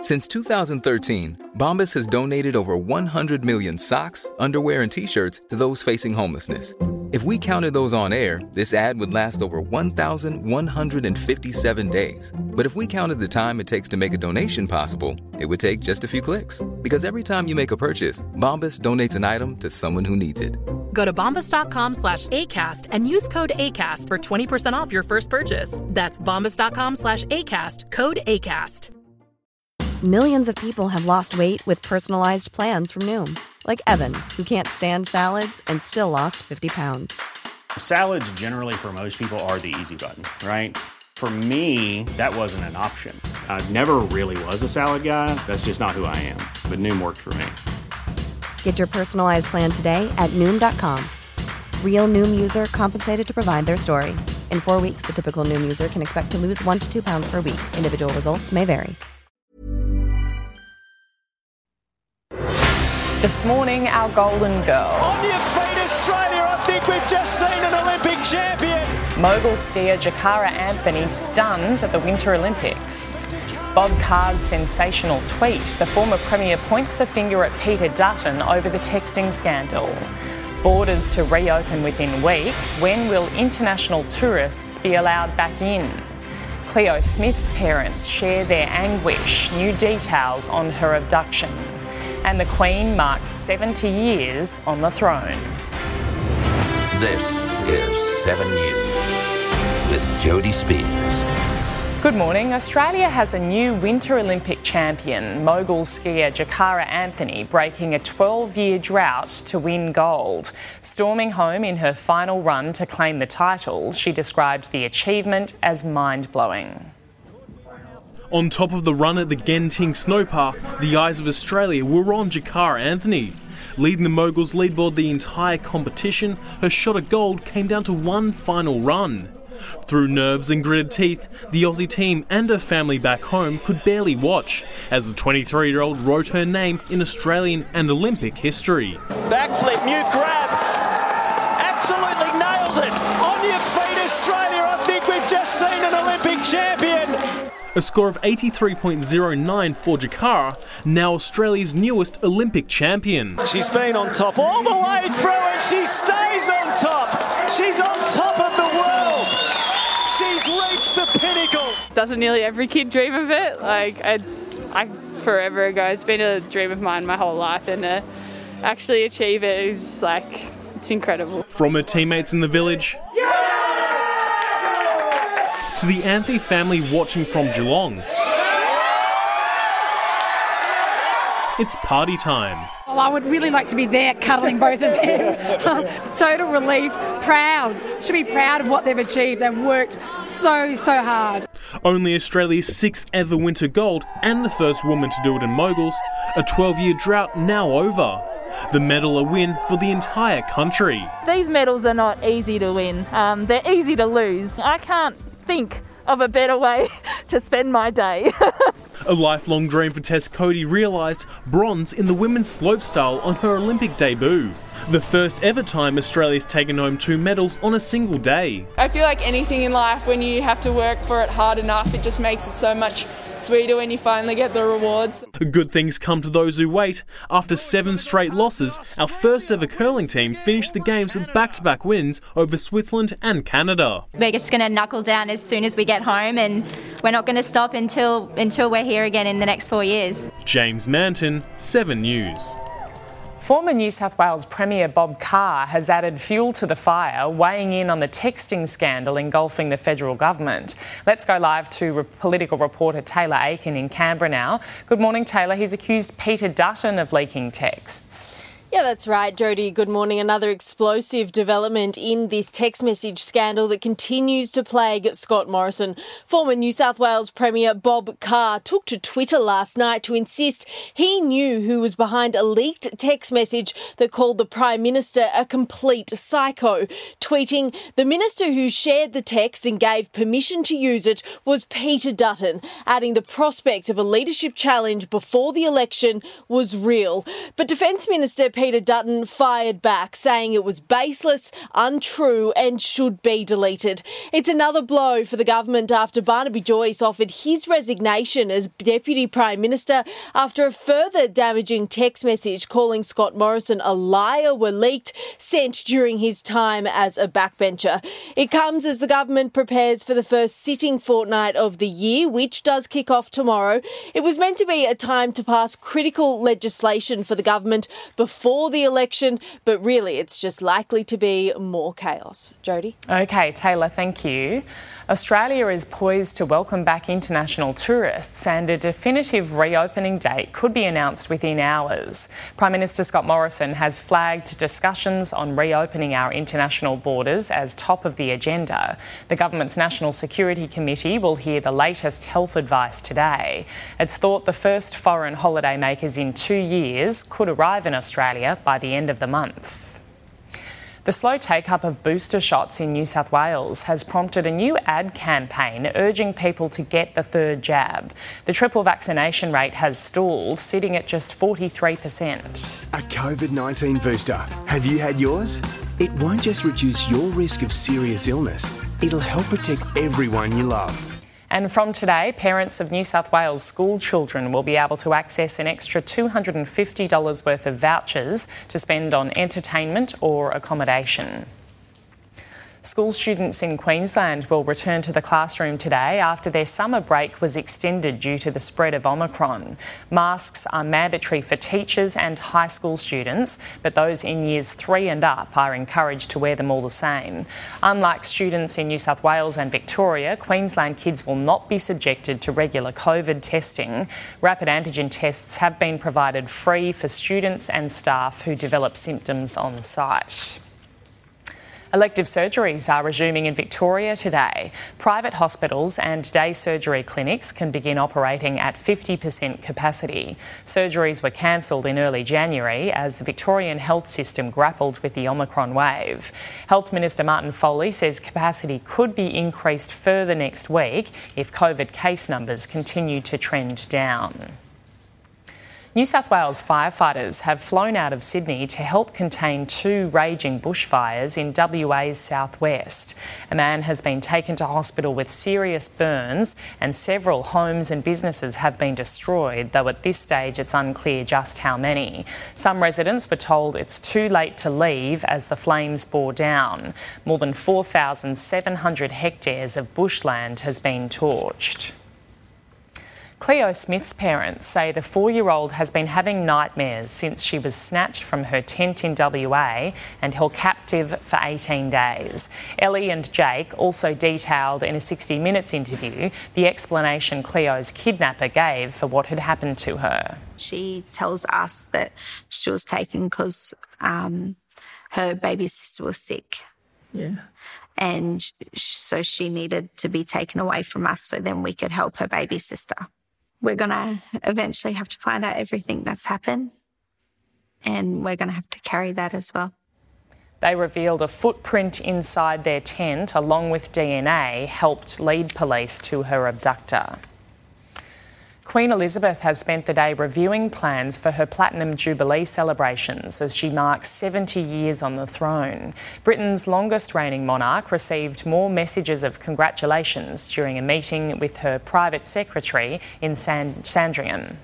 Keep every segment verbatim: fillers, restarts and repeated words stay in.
Since two thousand thirteen, Bombas has donated over one hundred million socks, underwear, and T-shirts to those facing homelessness. If we counted those on air, this ad would last over one thousand one hundred fifty-seven days. But if we counted the time it takes to make a donation possible, it would take just a few clicks. Because every time you make a purchase, Bombas donates an item to someone who needs it. Go to bombas.com slash ACAST and use code ACAST for twenty percent off your first purchase. That's bombas.com slash ACAST, code ACAST. Millions of people have lost weight with personalized plans from Noom. Like Evan, who can't stand salads and still lost fifty pounds. Salads generally for most people are the easy button, right? For me, that wasn't an option. I never really was a salad guy. That's just not who I am. But Noom worked for me. Get your personalized plan today at Noom dot com. Real Noom user compensated to provide their story. In four weeks, the typical Noom user can expect to lose one to two pounds per week. Individual results may vary. This morning, our golden girl. On your feet, Australia, I think we've just seen an Olympic champion. Mogul skier Jakara Anthony stuns at the Winter Olympics. Bob Carr's sensational tweet. The former Premier points the finger at Peter Dutton over the texting scandal. Borders to reopen within weeks. When will international tourists be allowed back in? Cleo Smith's parents share their anguish. New details on her abduction. And the Queen marks seventy years on the throne. This is seven News with Jody Spears. Good morning. Australia has a new Winter Olympic champion, mogul skier Jakara Anthony, breaking a twelve-year drought to win gold. Storming home in her final run to claim the title, she described the achievement as mind-blowing. On top of the run at the Genting Snowpark, the eyes of Australia were on Jakara Anthony. Leading the moguls leaderboard the entire competition, her shot at gold came down to one final run. Through nerves and gritted teeth, the Aussie team and her family back home could barely watch as the twenty-three-year-old wrote her name in Australian and Olympic history. Backflip, new grab. Absolutely nailed it. On your feet, Australia, I think we've just seen an Olympic champion. A score of eighty-three point oh nine for Jakara, now Australia's newest Olympic champion. She's been on top all the way through and she stays on top. She's on top of the world. She's reached the pinnacle. Doesn't nearly every kid dream of it? Like, it's, I forever ago. It's been a dream of mine my whole life, and to actually achieve it is like, it's incredible. From her teammates in the village, to the Anthony family watching from Geelong. It's party time. Well, I would really like to be there cuddling both of them. Total relief, proud. Should be proud of what they've achieved. They've worked so, so hard. Only Australia's sixth ever winter gold and the first woman to do it in moguls. A twelve-year drought now over. The medal a win for the entire country. These medals are not easy to win. Um, they're easy to lose. I can't think of a better way to spend my day. A lifelong dream for Tess Cody realised bronze in the women's slopestyle on her Olympic debut. The first ever time Australia's taken home two medals on a single day. I feel like anything in life, when you have to work for it hard enough, it just makes it so much sweeter when you finally get the rewards. Good things come to those who wait. After seven straight losses, our first ever curling team finished the games with back-to-back wins over Switzerland and Canada. We're just going to knuckle down as soon as we get home, and we're not going to stop until until we're here again in the next four years. James Manton, seven News. Former New South Wales Premier Bob Carr has added fuel to the fire, weighing in on the texting scandal engulfing the federal government. Let's go live to re- political reporter Taylor Aiken in Canberra now. Good morning, Taylor. He's accused Peter Dutton of leaking texts. Yeah, that's right, Jody. Good morning. Another explosive development in this text message scandal that continues to plague Scott Morrison. Former New South Wales Premier Bob Carr took to Twitter last night to insist he knew who was behind a leaked text message that called the Prime Minister a complete psycho, tweeting, "The minister who shared the text and gave permission to use it was Peter Dutton," adding the prospect of a leadership challenge before the election was real. But Defence Minister Peter Peter Dutton fired back, saying it was baseless, untrue and should be deleted. It's another blow for the government after Barnaby Joyce offered his resignation as Deputy Prime Minister after a further damaging text message calling Scott Morrison a liar were leaked, sent during his time as a backbencher. It comes as the government prepares for the first sitting fortnight of the year, which does kick off tomorrow. It was meant to be a time to pass critical legislation for the government before the election, but really it's just likely to be more chaos. Jodie? Okay, Taylor, thank you. Australia is poised to welcome back international tourists and a definitive reopening date could be announced within hours. Prime Minister Scott Morrison has flagged discussions on reopening our international borders as top of the agenda. The government's National Security Committee will hear the latest health advice today. It's thought the first foreign holidaymakers in two years could arrive in Australia by the end of the month. The slow take-up of booster shots in New South Wales has prompted a new ad campaign urging people to get the third jab. The triple vaccination rate has stalled, sitting at just forty-three percent. A COVID nineteen booster. Have you had yours? It won't just reduce your risk of serious illness, it'll help protect everyone you love. And from today, parents of New South Wales school children will be able to access an extra two hundred fifty dollars worth of vouchers to spend on entertainment or accommodation. School students in Queensland will return to the classroom today after their summer break was extended due to the spread of Omicron. Masks are mandatory for teachers and high school students, but those in years three and up are encouraged to wear them all the same. Unlike students in New South Wales and Victoria, Queensland kids will not be subjected to regular COVID testing. Rapid antigen tests have been provided free for students and staff who develop symptoms on site. Elective surgeries are resuming in Victoria today. Private hospitals and day surgery clinics can begin operating at fifty percent capacity. Surgeries were cancelled in early January as the Victorian health system grappled with the Omicron wave. Health Minister Martin Foley says capacity could be increased further next week if COVID case numbers continue to trend down. New South Wales firefighters have flown out of Sydney to help contain two raging bushfires in W A's southwest. A man has been taken to hospital with serious burns and several homes and businesses have been destroyed, though at this stage it's unclear just how many. Some residents were told it's too late to leave as the flames bore down. More than four thousand seven hundred hectares of bushland has been torched. Cleo Smith's parents say the four-year-old has been having nightmares since she was snatched from her tent in W A and held captive for eighteen days. Ellie and Jake also detailed in a sixty minutes interview the explanation Cleo's kidnapper gave for what had happened to her. She tells us that she was taken because um, her baby sister was sick. Yeah. And so she needed to be taken away from us so then we could help her baby sister. We're going to eventually have to find out everything that's happened and we're going to have to carry that as well. They revealed a footprint inside their tent along with D N A helped lead police to her abductor. Queen Elizabeth has spent the day reviewing plans for her Platinum Jubilee celebrations as she marks seventy years on the throne. Britain's longest reigning monarch received more messages of congratulations during a meeting with her private secretary in Sand- Sandringham.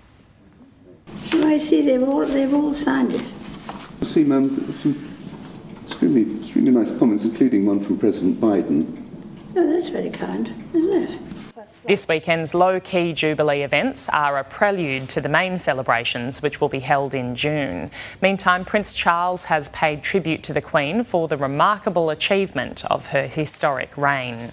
I see they've all, they've all signed it. I've seen um, some extremely, extremely nice comments, including one from President Biden. Oh, that's very kind, isn't it? This weekend's low-key Jubilee events are a prelude to the main celebrations, which will be held in June. Meantime, Prince Charles has paid tribute to the Queen for the remarkable achievement of her historic reign.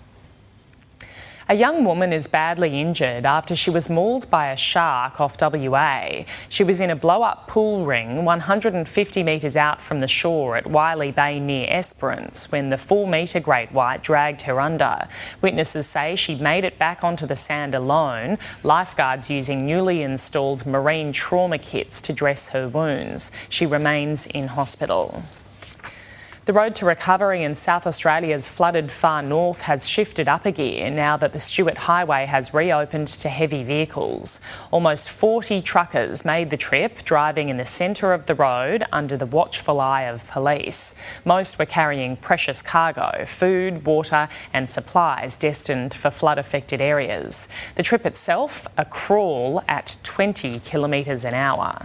A young woman is badly injured after she was mauled by a shark off W A. She was in a blow-up pool ring one hundred fifty metres out from the shore at Wiley Bay near Esperance when the four-metre great white dragged her under. Witnesses say she'd made it back onto the sand alone, lifeguards using newly installed marine trauma kits to dress her wounds. She remains in hospital. The road to recovery in South Australia's flooded far north has shifted up a gear now that the Stuart Highway has reopened to heavy vehicles. Almost forty truckers made the trip, driving in the centre of the road under the watchful eye of police. Most were carrying precious cargo, food, water and supplies destined for flood-affected areas. The trip itself, a crawl at twenty kilometres an hour.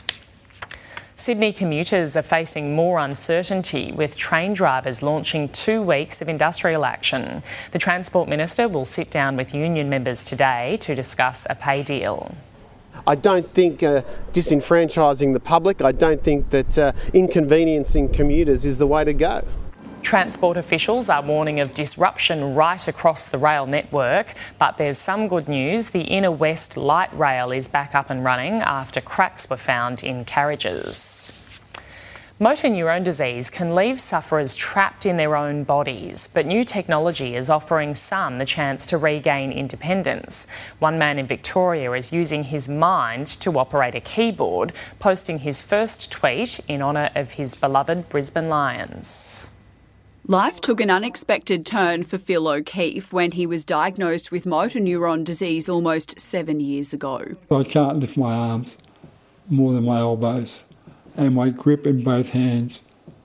Sydney commuters are facing more uncertainty, with train drivers launching two weeks of industrial action. The Transport Minister will sit down with union members today to discuss a pay deal. I don't think uh, disenfranchising the public, I don't think that uh, inconveniencing commuters is the way to go. Transport officials are warning of disruption right across the rail network, but there's some good news. The Inner West Light Rail is back up and running after cracks were found in carriages. Motor neurone disease can leave sufferers trapped in their own bodies, but new technology is offering some the chance to regain independence. One man in Victoria is using his mind to operate a keyboard, posting his first tweet in honour of his beloved Brisbane Lions. Life took an unexpected turn for Phil O'Keefe when he was diagnosed with motor neuron disease almost seven years ago. I can't lift my arms more than my elbows, and my grip in both hands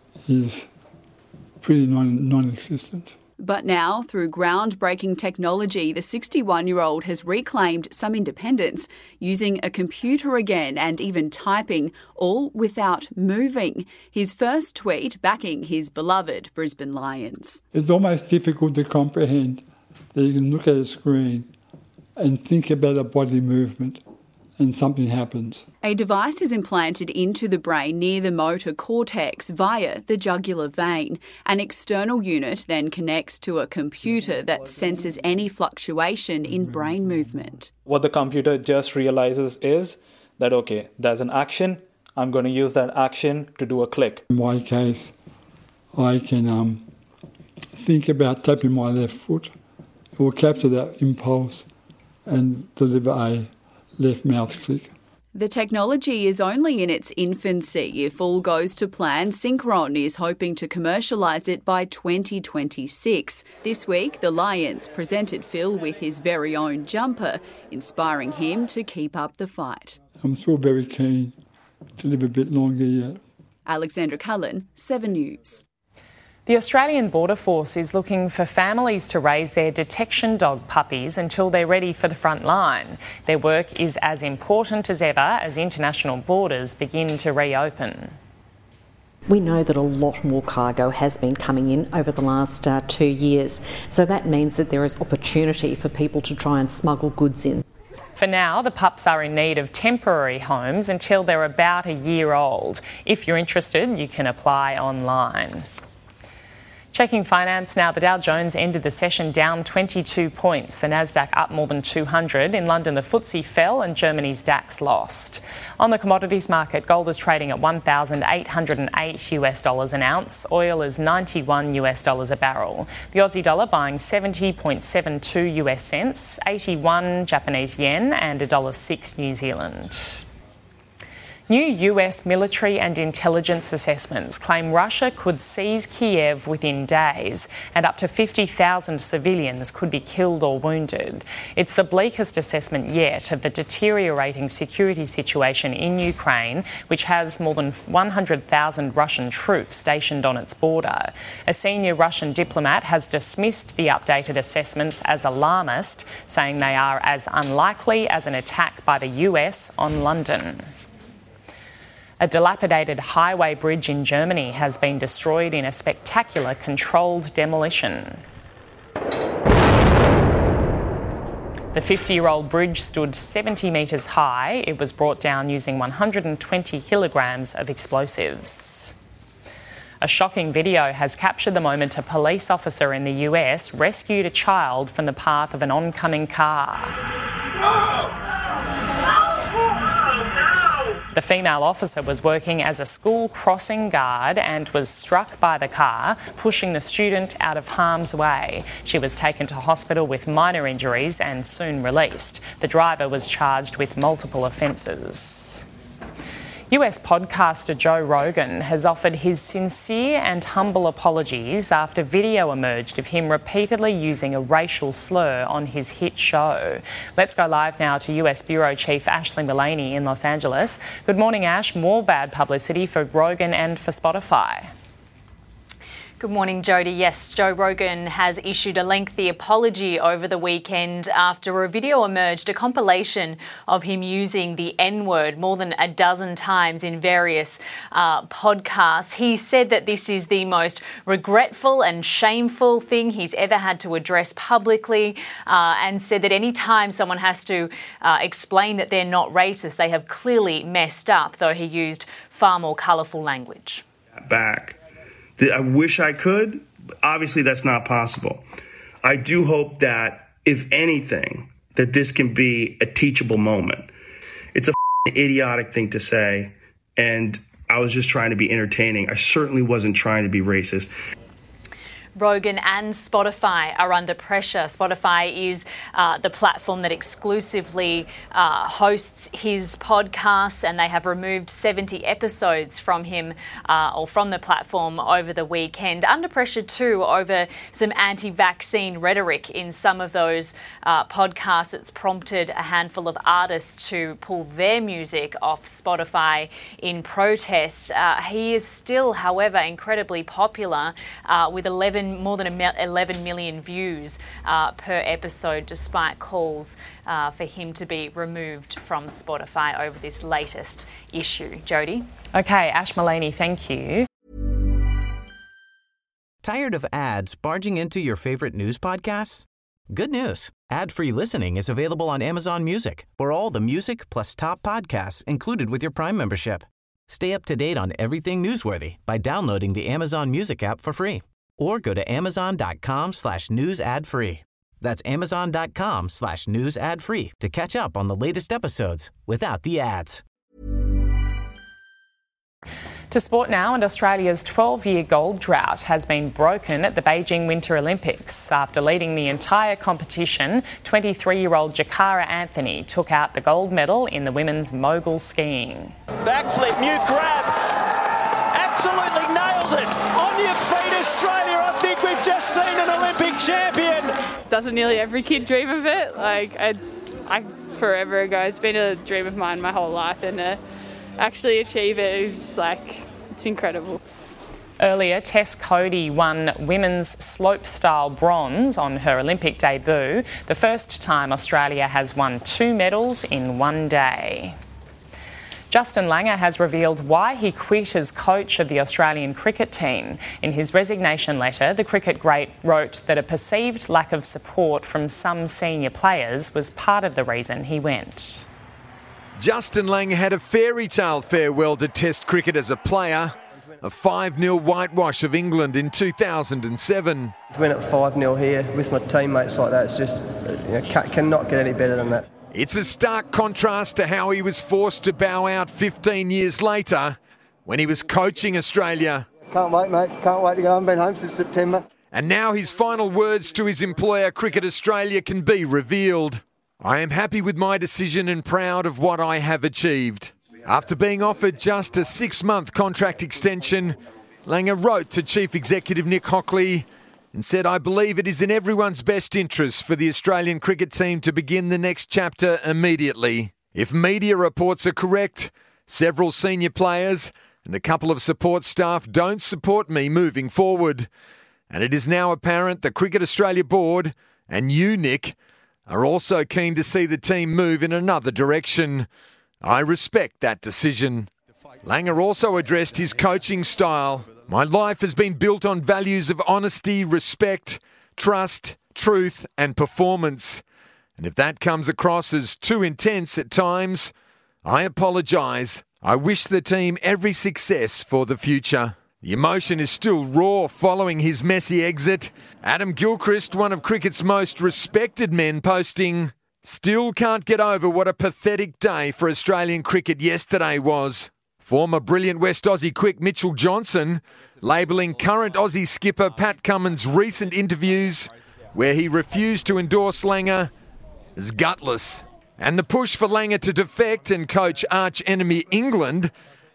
is pretty non- non-existent. But now, through groundbreaking technology, the sixty-one-year-old has reclaimed some independence, using a computer again and even typing, all without moving. His first tweet backing his beloved Brisbane Lions. It's almost difficult to comprehend that you can look at a screen and think about a body movement and something happens. A device is implanted into the brain near the motor cortex via the jugular vein. An external unit then connects to a computer that senses any fluctuation in brain movement. What the computer just realises is that, okay, there's an action, I'm going to use that action to do a click. In my case, I can um, think about tapping my left foot. It will capture that impulse and deliver a left mouth click. The technology is only in its infancy. If all goes to plan, Synchron is hoping to commercialise it by twenty twenty-six. This week, the Lions presented Phil with his very own jumper, inspiring him to keep up the fight. I'm still very keen to live a bit longer yet. Alexandra Cullen, Seven News. The Australian Border Force is looking for families to raise their detection dog puppies until they're ready for the front line. Their work is as important as ever as international borders begin to reopen. We know that a lot more cargo has been coming in over the last uh, two years, so that means that there is opportunity for people to try and smuggle goods in. For now, the pups are in need of temporary homes until they're about a year old. If you're interested, you can apply online. Checking finance now, the Dow Jones ended the session down twenty-two points. The Nasdaq up more than two hundred. In London, the F T S E fell and Germany's DAX lost. On the commodities market, gold is trading at one thousand eight hundred eight US dollars an ounce. Oil is ninety-one US dollars a barrel. The Aussie dollar buying seventy point seven two US cents, eighty-one Japanese yen and one dollar six New Zealand. New U S military and intelligence assessments claim Russia could seize Kiev within days and up to fifty thousand civilians could be killed or wounded. It's the bleakest assessment yet of the deteriorating security situation in Ukraine, which has more than one hundred thousand Russian troops stationed on its border. A senior Russian diplomat has dismissed the updated assessments as alarmist, saying they are as unlikely as an attack by the U S on London. A dilapidated highway bridge in Germany has been destroyed in a spectacular controlled demolition. The fifty-year-old bridge stood seventy metres high. It was brought down using one hundred twenty kilograms of explosives. A shocking video has captured the moment a police officer in the U S rescued a child from the path of an oncoming car. The female officer was working as a school crossing guard and was struck by the car, pushing the student out of harm's way. She was taken to hospital with minor injuries and soon released. The driver was charged with multiple offences. U S podcaster Joe Rogan has offered his sincere and humble apologies after video emerged of him repeatedly using a racial slur on his hit show. Let's go live now to U S Bureau Chief Ashley Mullaney in Los Angeles. Good morning, Ash. More bad publicity for Rogan and for Spotify. Good morning, Jodie. Yes, Joe Rogan has issued a lengthy apology over the weekend after a video emerged, a compilation of him using the N-word more than a dozen times in various uh, podcasts. He said that this is the most regretful and shameful thing he's ever had to address publicly, uh, and said that any time someone has to uh, explain that they're not racist, they have clearly messed up, though he used far more colourful language. Back. I wish I could. Obviously, that's not possible. I do hope that, if anything, that this can be a teachable moment. It's a idiotic thing to say, and I was just trying to be entertaining. I certainly wasn't trying to be racist. Rogan and Spotify are under pressure. Spotify is uh, the platform that exclusively uh, hosts his podcasts, and they have removed seventy episodes from him uh, or from the platform over the weekend. Under pressure too over some anti-vaccine rhetoric in some of those uh, podcasts. It's prompted a handful of artists to pull their music off Spotify in protest. Uh, he is still, however, incredibly popular uh, with eleven more than eleven million views uh, per episode, despite calls uh, for him to be removed from Spotify over this latest issue. Jodie? Okay, Ash Mullaney, thank you. Tired of ads barging into your favorite news podcasts? Good news. Ad-free listening is available on Amazon Music for all the music plus top podcasts included with your Prime membership. Stay up to date on everything newsworthy by downloading the Amazon Music app for free. Or go to amazon.com slash news ad free. That's amazon.com slash news ad free to catch up on the latest episodes without the ads. To sport now, and Australia's twelve-year gold drought has been broken at the Beijing Winter Olympics. After leading the entire competition, twenty-three-year-old Jakara Anthony took out the gold medal in the women's mogul skiing. Backflip, new grab. Absolutely nailed it. On your feet, Australia. I think we've just seen an Olympic champion. Doesn't nearly every kid dream of it? Like, I, I forever ago. It's been a dream of mine my whole life, and to actually achieve it is like, it's incredible. Earlier, Tess Cody won women's slopestyle bronze on her Olympic debut, the first time Australia has won two medals in one day. Justin Langer has revealed why he quit as coach of the Australian cricket team. In his resignation letter, the cricket great wrote that a perceived lack of support from some senior players was part of the reason he went. Justin Langer had a fairy tale farewell to Test cricket as a player. A five nil whitewash of England in two thousand seven. To win at five nil here with my teammates like that, it's just, you know, cannot get any better than that. It's a stark contrast to how he was forced to bow out fifteen years later when he was coaching Australia. Can't wait, mate. Can't wait to go home. Been home since September. And now his final words to his employer, Cricket Australia, can be revealed. I am happy with my decision and proud of what I have achieved. After being offered just a six-month contract extension, Langer wrote to Chief Executive Nick Hockley and said, I believe it is in everyone's best interest for the Australian cricket team to begin the next chapter immediately. If media reports are correct, several senior players and a couple of support staff don't support me moving forward. And it is now apparent the Cricket Australia board and you, Nick, are also keen to see the team move in another direction. I respect that decision. Langer also addressed his coaching style. My life has been built on values of honesty, respect, trust, truth, and performance. And if that comes across as too intense at times, I apologise. I wish the team every success for the future. The emotion is still raw following his messy exit. Adam Gilchrist, one of cricket's most respected men, posting, still can't get over what a pathetic day for Australian cricket yesterday was. Former brilliant West Aussie quick Mitchell Johnson labelling current Aussie skipper Pat Cummins' recent interviews where he refused to endorse Langer as gutless. And the push for Langer to defect and coach arch-enemy England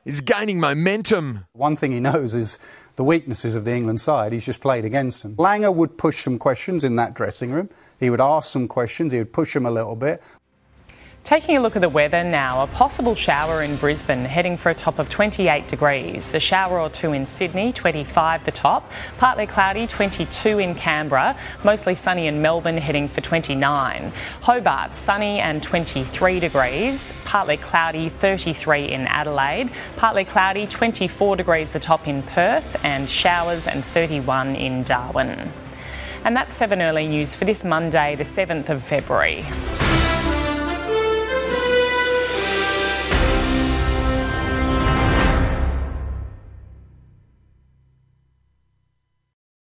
is gaining momentum. One thing he knows is the weaknesses of the England side. He's just played against them. Langer would push some questions in that dressing room. He would ask some questions. He would push them a little bit. Taking a look at the weather now, a possible shower in Brisbane, heading for a top of twenty-eight degrees. A shower or two in Sydney, twenty-five the top. Partly cloudy, twenty-two in Canberra. Mostly sunny in Melbourne, heading for twenty-nine. Hobart, sunny and twenty-three degrees. Partly cloudy, thirty-three in Adelaide. Partly cloudy, twenty-four degrees the top in Perth. And showers and thirty-one in Darwin. And that's seven Early News for this Monday, the seventh of February.